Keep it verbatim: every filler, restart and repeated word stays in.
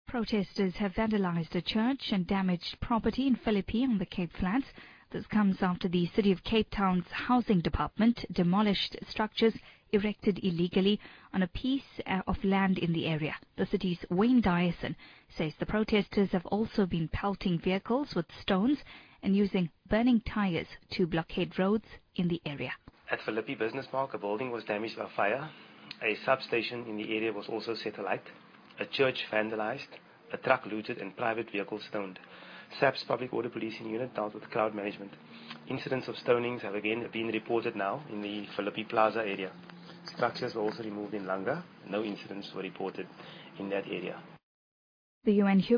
Protesters have vandalized a church and damaged property in Philippi on the Cape Flats. This comes after the City of Cape Town's housing department demolished structures erected illegally on a piece of land in the area. The city's Wayne Dyson says the protesters have also been pelting vehicles with stones and using burning tires to blockade roads in the area. At Philippi Business Park, a building was damaged by fire. A substation in the area was also set alight. A church vandalized, a truck looted, and private vehicles stoned. S A P's Public Order Policing Unit dealt with crowd management. Incidents of stonings have again been reported now in the Philippi Plaza area. Structures were also removed in Langa. No incidents were reported in that area. The U N